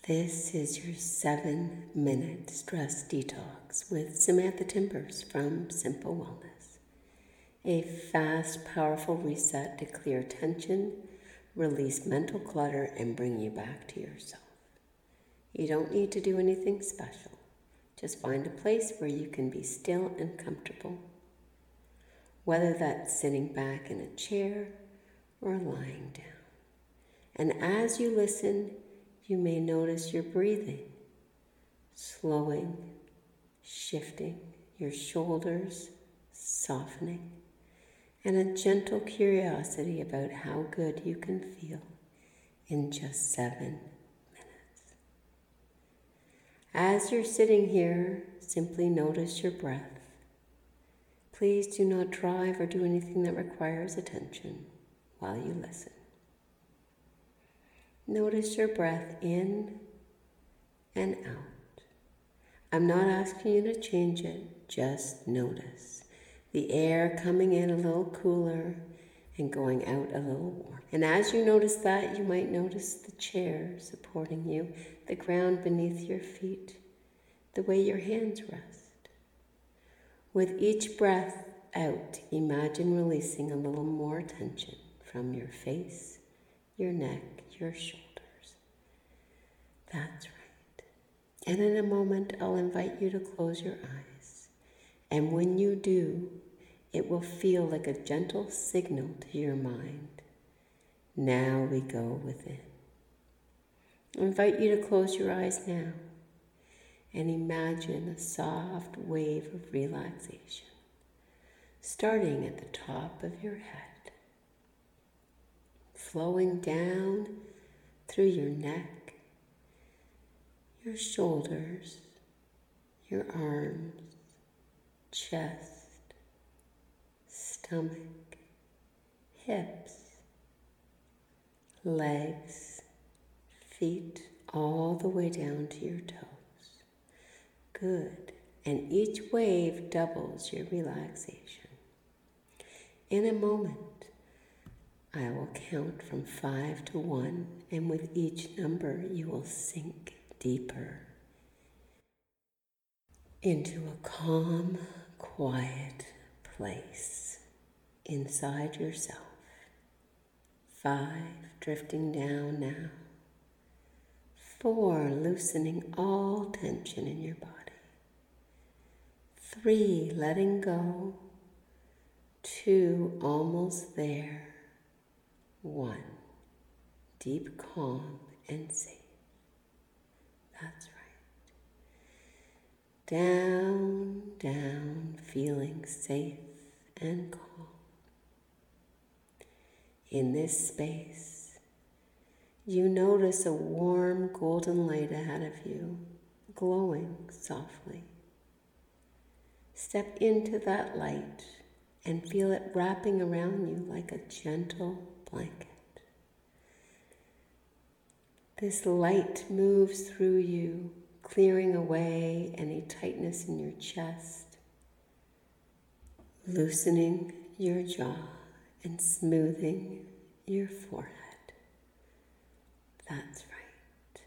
This is your 7-minute stress detox with Samantha Timbers from Simple Wellness. A fast, powerful reset to clear tension, release mental clutter, and bring you back to yourself. You don't need to do anything special. Just find a place where you can be still and comfortable, whether that's sitting back in a chair or lying down. And as you listen, you may notice your breathing, slowing, shifting, your shoulders softening, and a gentle curiosity about how good you can feel in just 7 minutes. As you're sitting here, simply notice your breath. Please do not drive or do anything that requires attention while you listen. Notice your breath in and out. I'm not asking you to change it, just notice the air coming in a little cooler and going out a little warm. And as you notice that, you might notice the chair supporting you, the ground beneath your feet, the way your hands rest. With each breath out, imagine releasing a little more tension from your face, your neck, your shoulders. That's right. And in a moment, I'll invite you to close your eyes. And when you do, it will feel like a gentle signal to your mind. Now we go within. I invite you to close your eyes now and imagine a soft wave of relaxation, starting at the top of your head, flowing down through your neck, your shoulders, your arms, chest, stomach, hips, legs, feet, all the way down to your toes. Good. And each wave doubles your relaxation. In a moment, I will count from 5 to 1, and with each number, you will sink deeper into a calm, quiet place inside yourself. 5, drifting down now. 4, loosening all tension in your body. 3, letting go. 2, almost there. 1, deep calm and safe. That's right. Down, down, feeling safe and calm. In this space, you notice a warm golden light ahead of you, glowing softly. Step into that light and feel it wrapping around you like a gentle blanket. This light moves through you, clearing away any tightness in your chest, loosening your jaw and smoothing your forehead. That's right.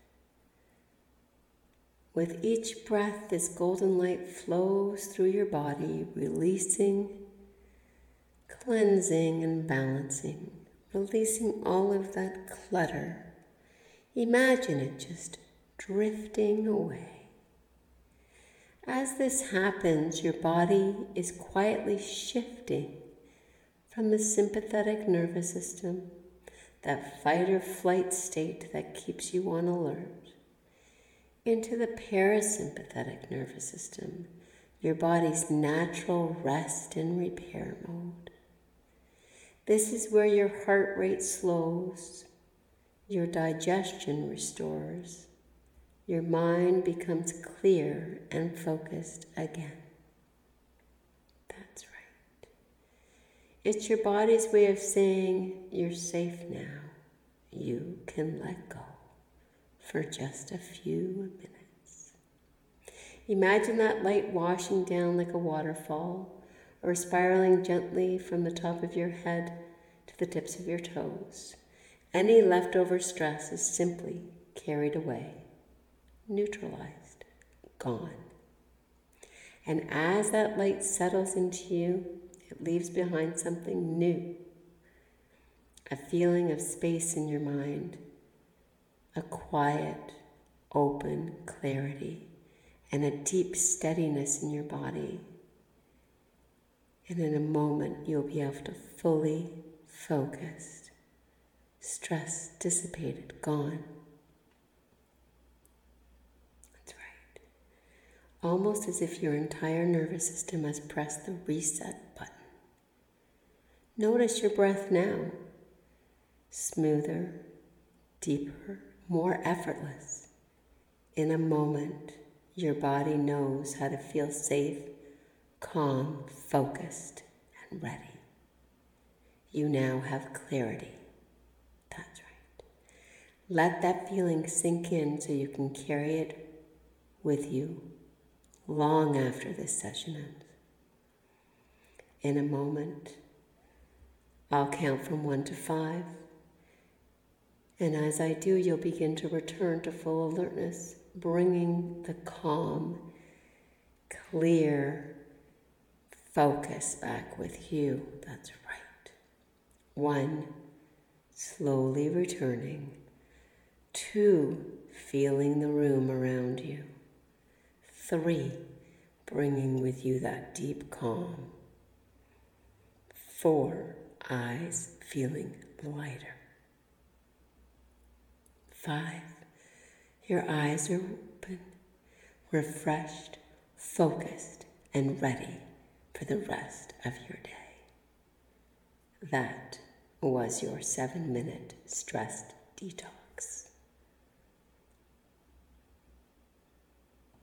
With each breath, this golden light flows through your body, releasing, cleansing, and balancing, releasing all of that clutter. Imagine it just drifting away. As this happens, your body is quietly shifting from the sympathetic nervous system, that fight or flight state that keeps you on alert, into the parasympathetic nervous system, your body's natural rest and repair mode. This is where your heart rate slows, your digestion restores, your mind becomes clear and focused again. That's right. It's your body's way of saying you're safe now. You can let go for just a few minutes. Imagine that light washing down like a waterfall or spiraling gently from the top of your head to the tips of your toes. Any leftover stress is simply carried away neutralized, gone. And as that light settles into you, it leaves behind something new, a feeling of space in your mind, a quiet, open clarity, and a deep steadiness in your body. And in a moment, you'll be able to fully focus, stress dissipated, gone. That's right. Almost as if your entire nervous system has pressed the reset button. Notice your breath now. Smoother, deeper, more effortless. In a moment, your body knows how to feel safe, calm, focused, and ready. You now have clarity. That's right. Let that feeling sink in so you can carry it with you long after this session ends. In a moment, I'll count from 1 to 5. And as I do, you'll begin to return to full alertness, bringing the calm, clear focus back with you. That's right. 1, slowly returning. 2, feeling the room around you. 3, bringing with you that deep calm. 4, eyes feeling lighter. 5, your eyes are open, refreshed, focused, and ready for the rest of your day. That was your 7-minute stress detox.